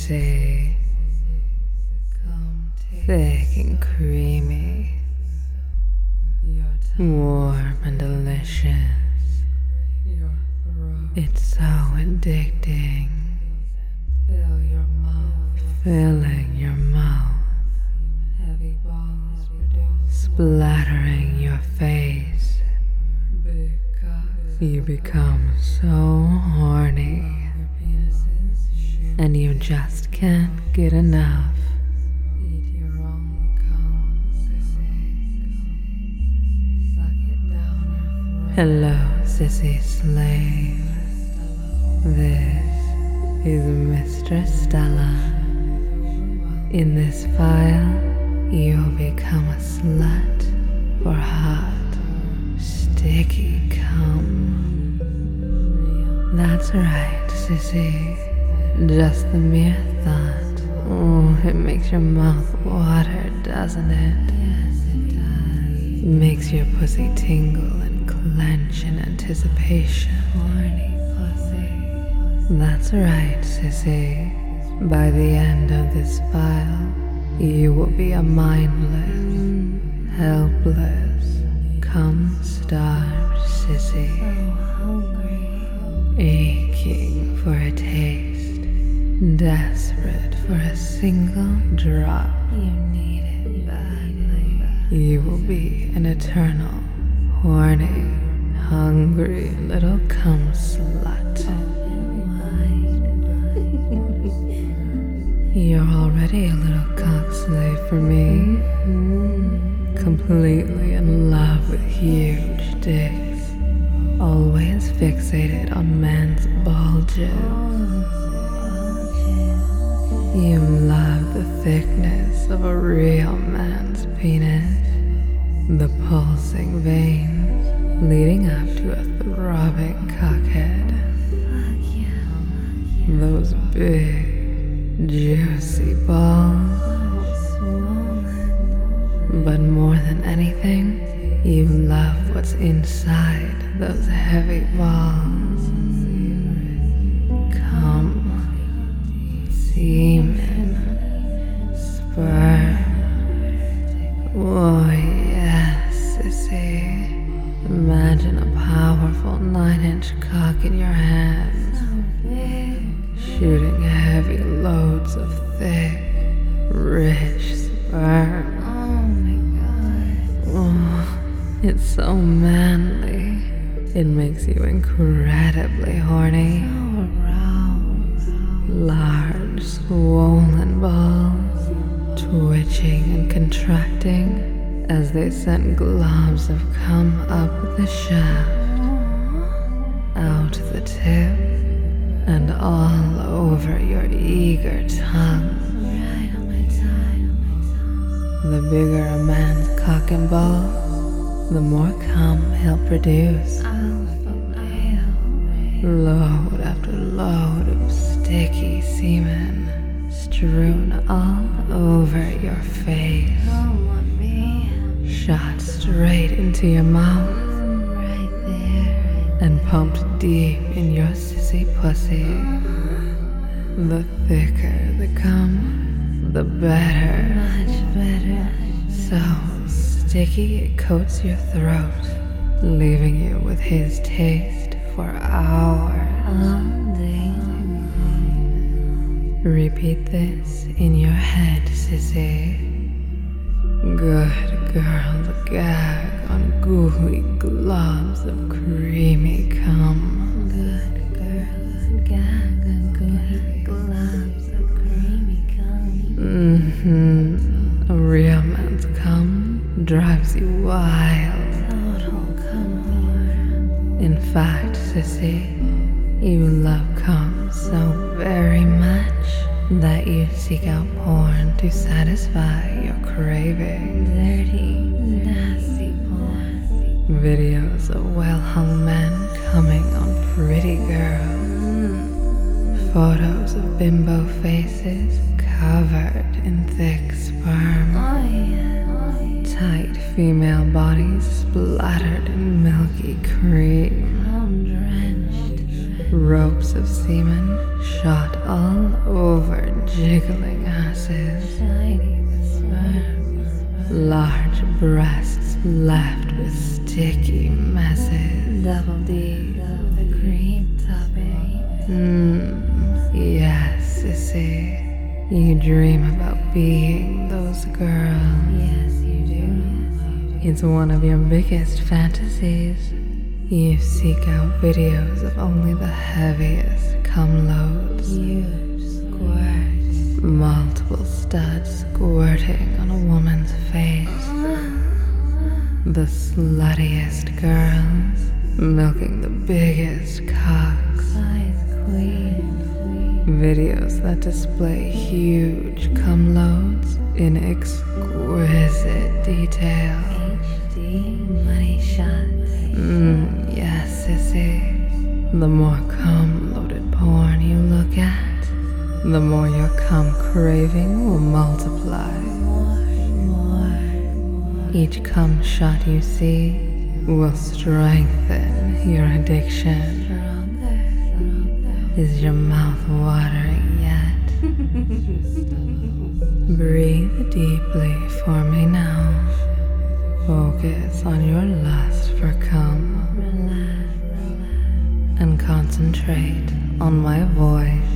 sissy. Thick and creamy, warm and delicious. It's so addicting. Filling your mouth, splattering your face. You become so horny, and you just can't get enough. Hello, sissy slave. This is Mistress Stella. In this file, you'll become a slut for hot, sticky cum. That's right, sissy. Just the mere thought. Oh, it makes your mouth water, doesn't it? Yes, it does. Makes your pussy tingle and clench in anticipation. Horny pussy. That's right, sissy. By the end of this file, you will be a mindless, helpless, cum-starved sissy. So hungry. Aching for a taste, desperate for a single drop. You need it badly. You will be an eternal, horny, hungry little cum slut. You're already a little cock slave for me. Completely in love with huge dicks. Always fixated on men's bulges. You love the thickness of a real man's penis. The pulsing veins leading up to a throbbing cockhead. Those big, juicy balls. But more than anything, you love what's inside those heavy balls. Cum, semen, sperm. Oh yes, sissy. Imagine a powerful 9-inch cock in your hands, shooting heavy loads of thick, rich sperm. Oh my god. Oh, it's so manly. It makes you incredibly horny. Large, swollen balls, twitching and contracting as they sent globs of cum up the shaft, out the tip, and all over your eager tongue. Right on my tongue. The bigger a man's cock and ball, the more cum he'll produce. Load after load of sticky semen strewn all over your face. Shot straight into your mouth. Right there. And pumped deep in your sissy pussy. The thicker the cum, the better. Much better. So sticky it coats your throat, leaving you with his taste for hours. All day. Repeat this in your head, sissy. Good girl to gag on gooey globs of creamy cum. Good girl to gag on gooey globs of creamy cum. A real man's cum drives you wild. Total cum whore. In fact, sissy, you love cum so very much that you seek out porn to satisfy your craving. Dirty, nasty porn. Videos of well-hung men coming on pretty girls. Photos of bimbo faces covered in thick sperm. Tight female bodies splattered in milky cream. Drenched ropes of semen shot all over jiggling asses, large breasts left with sticky messes, double D, the cream topping. Yes, sissy. You dream about being those girls. Yes, you do. It's one of your biggest fantasies. You seek out videos of only the heaviest cum loads. You squirt. Multiple studs squirting on a woman's face. The sluttiest girls milking the biggest cocks. Videos that display huge cum loads in exquisite detail. HD money shots. Yes, sissy. The more cum-loaded porn you look at, the more your cum craving will multiply. More. Each cum shot you see will strengthen your addiction. Is your mouth watering yet? Breathe deeply for me now. Focus on your lust for cum. And concentrate on my voice.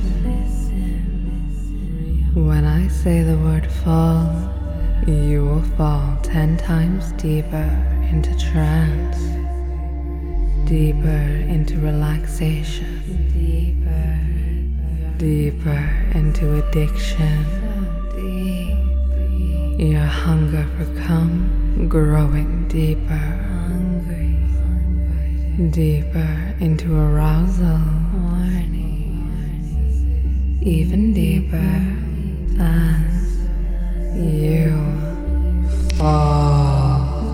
When I say the word fall, you will fall 10 times deeper into trance. Deeper into relaxation. Deeper into addiction. Your hunger for cum growing deeper. Deeper into arousal. Even deeper as you fall.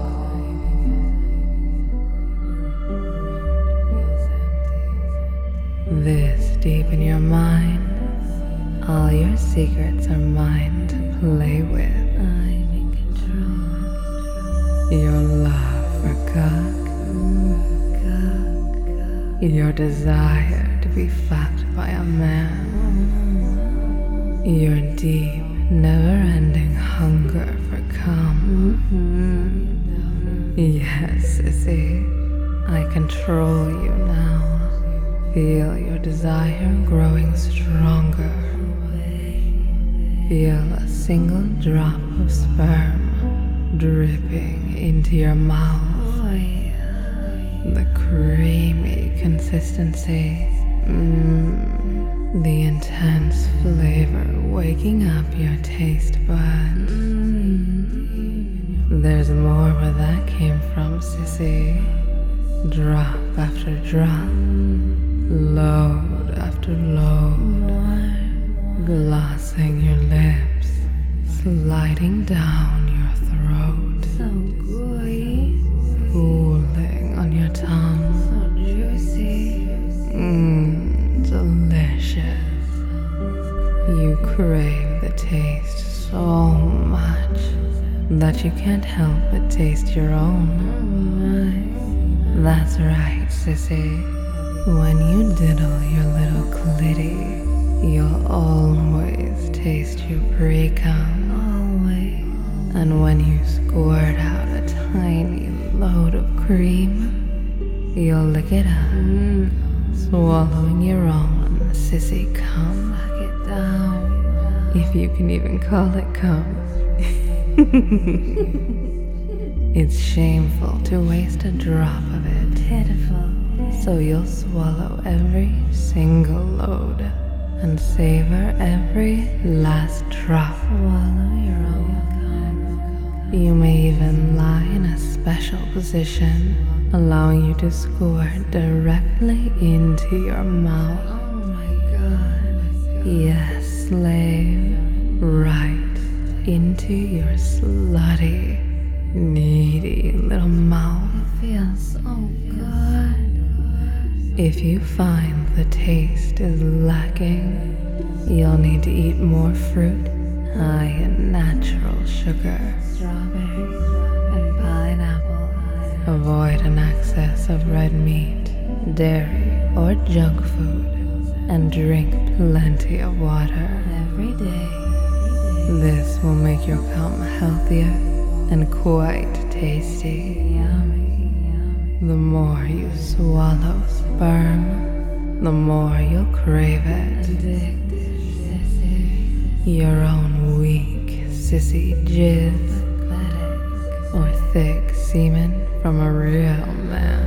This deep in your mind, all your secrets are mine to play with. I'm in control. Your love for cock, your desire to be fucked by a man, your deep, never-ending hunger for cum. Yes, sissy, I control you now. Feel your desire growing stronger. Feel a single drop of sperm dripping into your mouth. The creamy consistency. The intense flavor waking up your taste buds. There's more where that came from, sissy. Drop after drop. Load after load, glossing your lips, sliding down your throat, so gooey, pooling on your tongue, so juicy, delicious. You crave the taste so much that you can't help but taste your own. That's right, sissy. When you diddle your little clitty, you'll always taste your pre-cum. Always. And when you squirt out a tiny load of cream, you'll lick it up, swallowing your own sissy cum. Lock it down. If you can even call it cum. It's shameful to waste a drop of it. Pitiful. So you'll swallow every single load and savor every last drop. Swallow your own cum. You may even lie in a special position, allowing you to squirt directly into your mouth. Oh my God. Yes, slave, right into your slutty, needy little mouth. It feels so good. If you find the taste is lacking, you'll need to eat more fruit high in natural sugar, strawberries and pineapple. Avoid an excess of red meat dairy, or junk food, and drink plenty of water every day. This will make your cum healthier and quite tasty. The more you swallow sperm, the more you'll crave it. Your own weak, sissy jizz, or thick semen from a real man.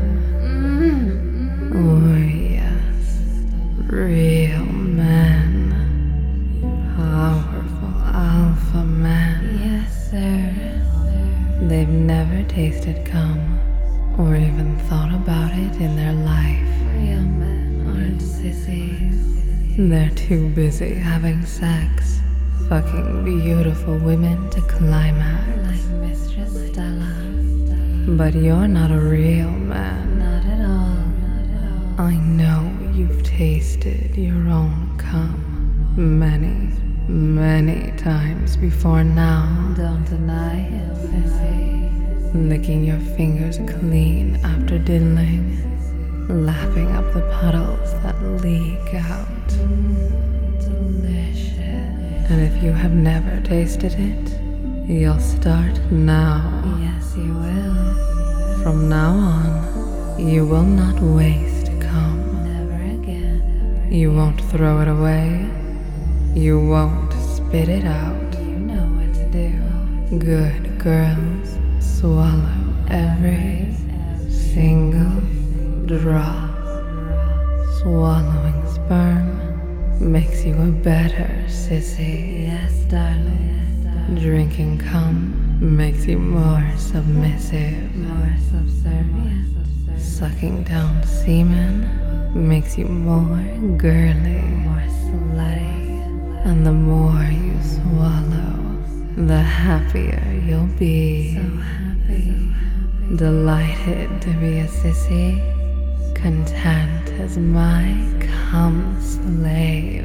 Oh yes, real men. Powerful alpha men. Yes, sir. They've never tasted cum or even thought about it in their life. Real men aren't sissies. They're too busy having sex, fucking beautiful women to climax. Like Mistress Stella. But you're not a real man. Not at all. I know you've tasted your own cum many, many times before now. Don't deny it, sissy. Licking your fingers clean after diddling, lapping up the puddles that leak out. Delicious. And if you have never tasted it, you'll start now. Yes, you will. From now on, you will not waste cum. Never again. You won't throw it away. You won't spit it out. You know what to do. Good girls swallow every single drop. Swallowing sperm makes you a better sissy. Yes, darling. Drinking cum makes you more submissive. More subservient. Sucking down semen makes you more girly. More slutty. And the more you swallow, the happier you'll be. So happy. Delighted to be a sissy. Content as my cum slave.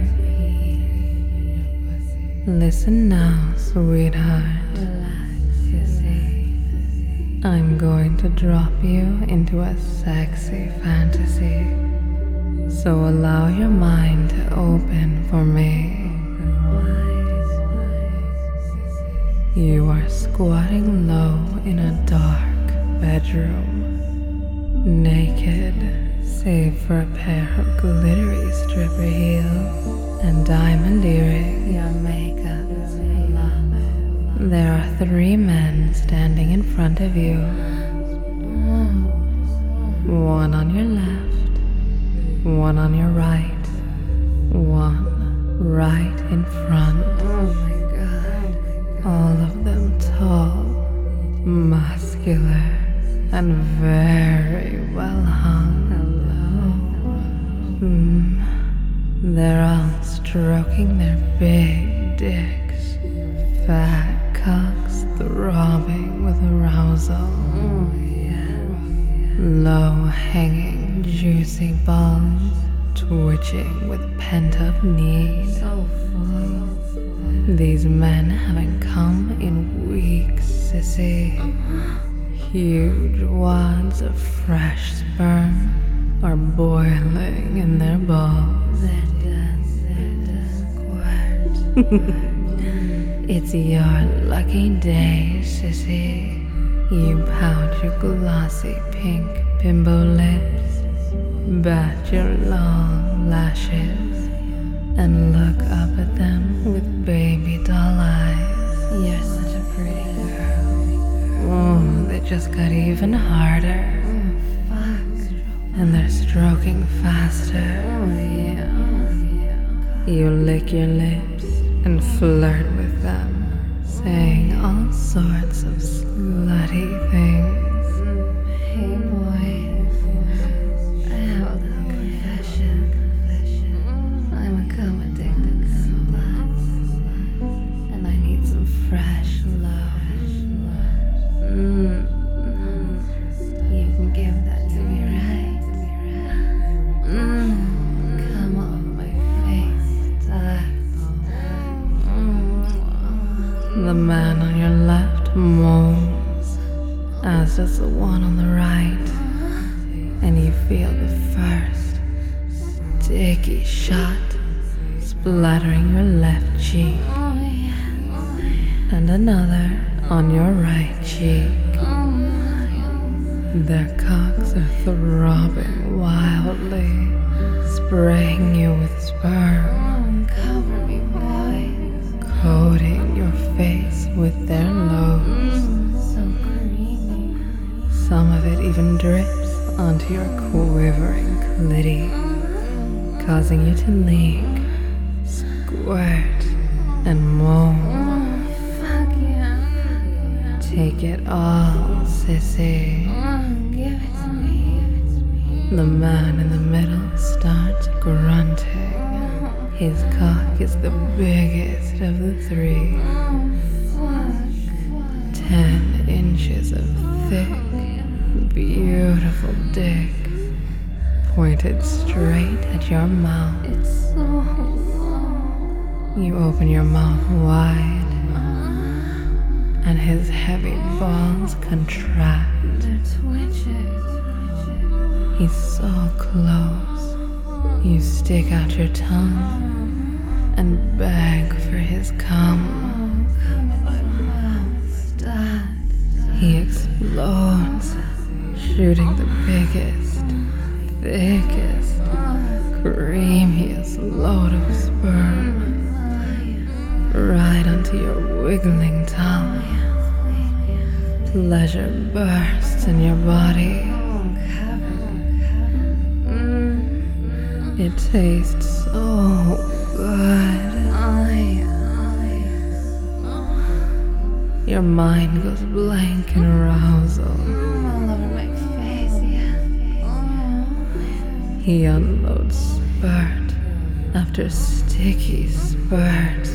Listen now, sweetheart. Relax, sissy. I'm going to drop you into a sexy fantasy. So allow your mind to open for me. You are squatting low in a dark bedroom, naked, save for a pair of glittery stripper heels and diamond earrings. Your makeup is flawless. There are 3 men standing in front of you. One on your left, one on your right, one right in front. Oh my God. All of them tall, muscular, and very well hung. They're all stroking their big dicks, fat cocks throbbing with arousal. Low-hanging, juicy balls twitching with pent-up need. So full. These men having come in weeks, sissy. Huge wads of fresh sperm are boiling in their balls. It's your lucky day, sissy. You pout your glossy pink bimbo lips, bat your long lashes, and look up at them with baby doll eyes. You're such a pretty girl. Oh, they just got even harder. And they're stroking faster. Oh yeah. You lick your lips and flirt with them, saying all sorts of slutty things. Hey boy, I have a little confession. I'm a cum addicted slut, and I need some fresh love. You can give that to me, right? Come on my face, The man on your left moans, as does the one on the right. and you feel the first sticky shot splattering your left cheek, and another on your right cheek. Their cocks are throbbing wildly, spraying you with sperm, Cover me, boy. coating your face with their loads. So creamy. Some of it even drips onto your quivering clitty, causing you to leak, squirt, and moan. Fuck yeah. Take it all, sissy. Give it to me. The man in the middle starts grunting. His cock is the biggest of the three. 10 inches of thick, beautiful dick pointed straight at your mouth. It's so long. You open your mouth wide, and his heavy balls contract. They're twitching. He's so close. You stick out your tongue and beg for his cum. Come in my mouth. Stop. He explodes, shooting the biggest, thickest, creamiest load of sperm right onto your wiggling tongue. Pleasure bursts in your body. It tastes so good. Your mind goes blank in arousal. All over my face, yeah. He unloads spurt after sticky spurt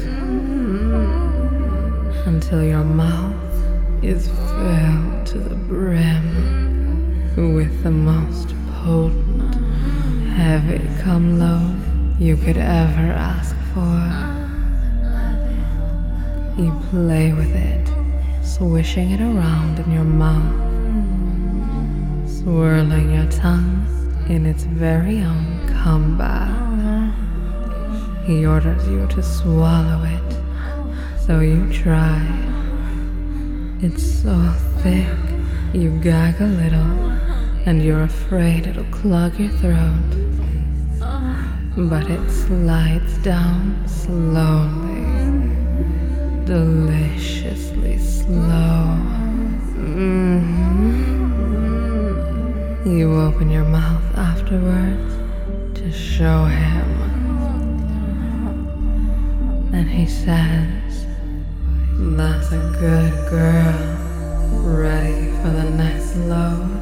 until your mouth is filled to the brim with the most potent, heavy cum load you could ever ask for. You play with it, swishing it around in your mouth, swirling your tongue in its very own cum bath. He orders you to swallow it, so you try. It's so thick, you gag a little, and you're afraid it'll clog your throat. But it slides down slowly, deliciously slow. You open your mouth afterwards to show him, and he says, "That's a good girl, ready for the next load."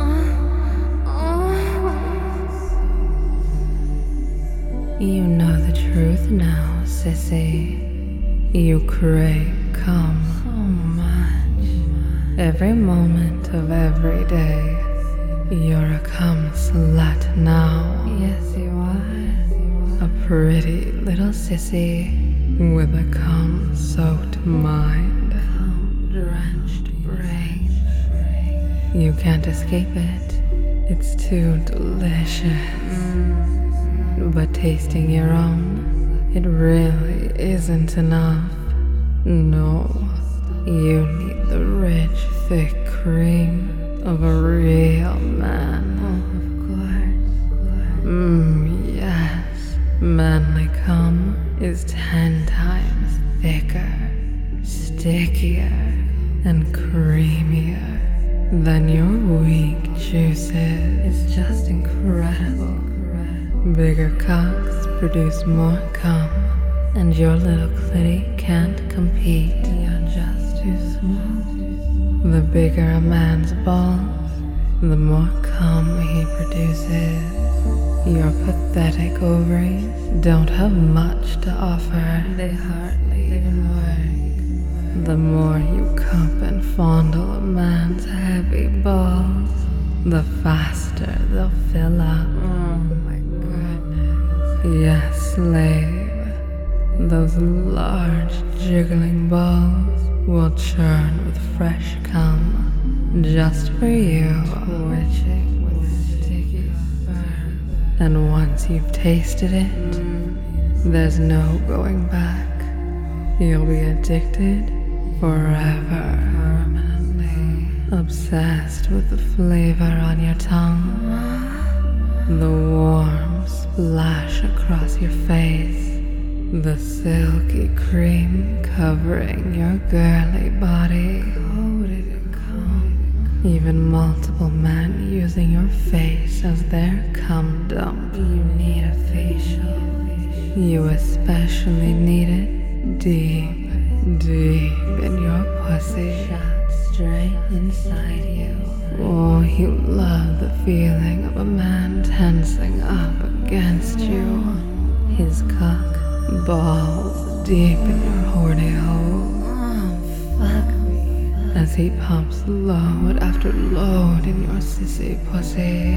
You know the truth now, sissy. You crave cum so much. Every moment of every day, you're a cum slut now. Yes, you are. A pretty little sissy with a cum-soaked mind, cum-drenched brain. You can't escape it. It's too delicious. But tasting your own, it really isn't enough. No, you need the rich, thick cream of a real man. Of course. Yes. Manly cum is 10 times thicker, stickier, and creamier than your weak juices. It's just incredible. Bigger cocks produce more cum, and your little clitty can't compete. You're just too small. The bigger a man's balls, the more cum he produces. Your pathetic ovaries don't have much to offer. They hardly even work. The more you cup and fondle a man's heavy balls, the faster they'll fill up. Oh my goodness. Yes, slave. Those large jiggling balls will churn with fresh cum just for you. Twitching with sticky And once you've tasted it, there's no going back. You'll be addicted forever, permanently obsessed with the flavor on your tongue, the warm splash across your face, the silky cream covering your girly body, coated in cum. Even multiple men using your face as their cum dump. You need a facial. You especially need it deep, deep in your pussy. Shot straight inside you. Oh, you love the feeling of a man tensing up against you. His cock balls deep in your horny hole. Oh, fuck me. As he pumps load after load in your sissy pussy.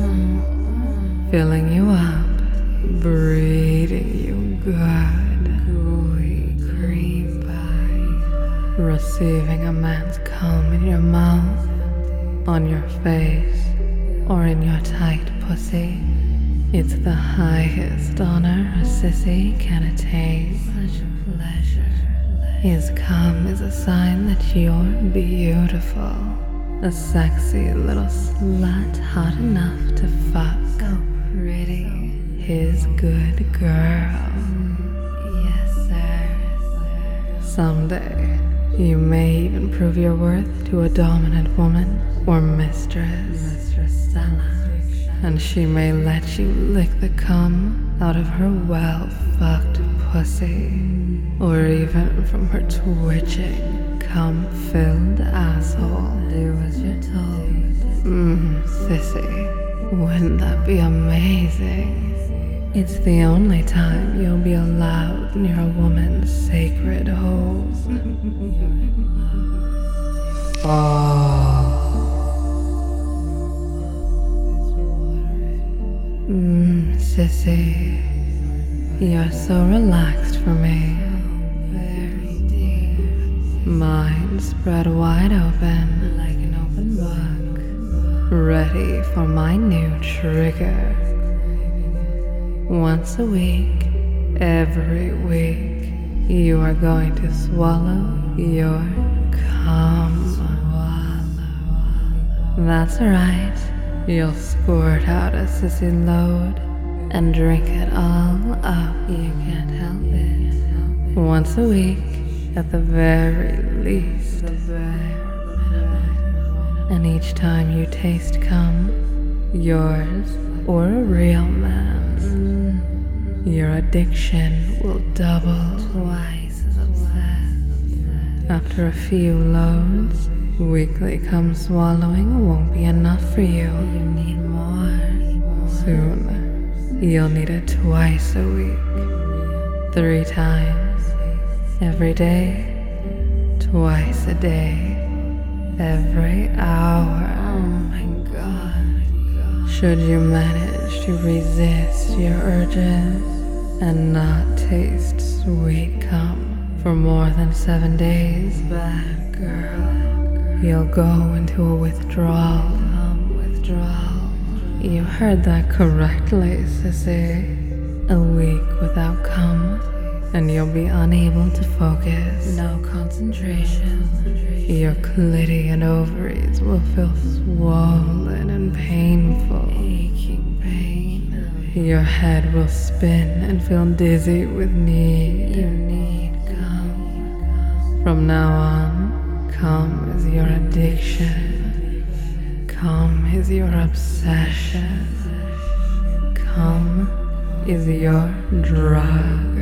Filling you up, breeding you good, gooey cream pie. Receiving a man's cum in your mouth, on your face, or in your tight pussy. It's the highest honor a sissy can attain. Such a pleasure. His cum is a sign that you're beautiful. A sexy little slut hot enough to fuck. So pretty. His good girl. Yes, sir. Someday, you may even prove your worth to a dominant woman or mistress. Stella. And she may let you lick the cum out of her well-fucked pussy, or even from her twitching, cum-filled asshole. Do as you're told. Sissy, wouldn't that be amazing? It's the only time you'll be allowed near a woman's sacred hole. Sissy, you're so relaxed for me. Very deep. Mind spread wide open, Like an open book. ready for my new trigger. Once a week, every week, you are going to swallow your cum. That's right. You'll squirt out a sissy load and drink it all up. You can't help it. Once a week, at the very least. And each time you taste cum, yours or a real man's, your addiction will double. Twice as obsessed. After a few loads, weekly cum swallowing won't be enough for you. You need more. Soon, you'll need it twice a week, 3 times, every day, twice a day, every hour. Oh my god. Should you manage to resist your urges and not taste sweet cum for more than 7 days, Bad girl. you'll go into a withdrawal. Withdrawal. You heard that correctly, sissy. A week without cum, and you'll be unable to focus. No concentration. Your clitty and ovaries will feel swollen and painful. Aching pain. Your head will spin and feel dizzy with need. You need cum. From now on, cum is your addiction. Cum is your obsession. Cum is your drug.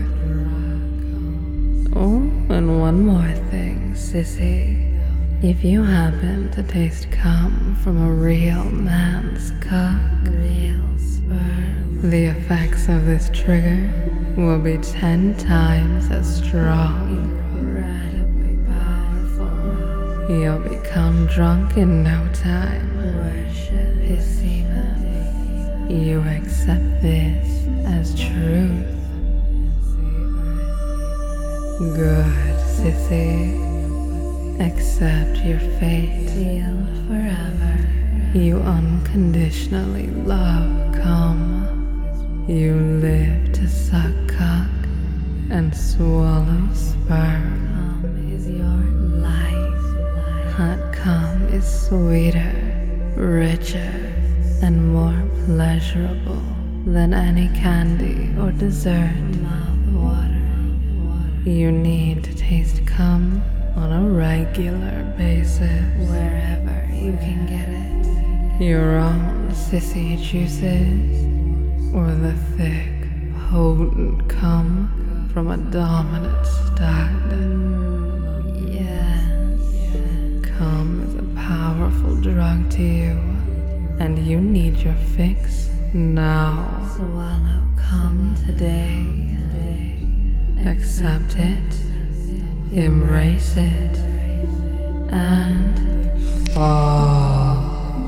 Oh, and one more thing, sissy. If you happen to taste cum from a real man's cock, Real sperm. the effects of this trigger will be 10 times as strong. Incredibly powerful. You'll become drunk in no time. Worship his semen. You accept this as truth. Good, sissy. Accept your fate. Sealed forever. You unconditionally love cum. You live to suck cock and swallow sperm. Cum is your life. Hot cum is sweeter, richer, and more pleasurable than any candy or dessert. Mouth water. You need to taste cum on a regular basis. Wherever you can get it. Your own sissy juices, or the thick, potent cum from a dominant stud. Yes. Cum is a powerful drug to you, and you need your fix now. Swallow cum today. Accept it, embrace it, and fall.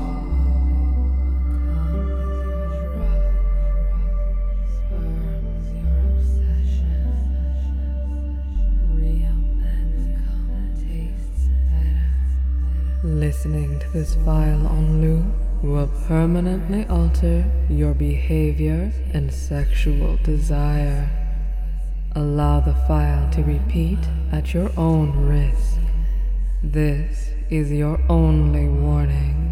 Listening to this file on loop will permanently alter your behavior and sexual desire. Allow the file to repeat at your own risk. This is your only warning.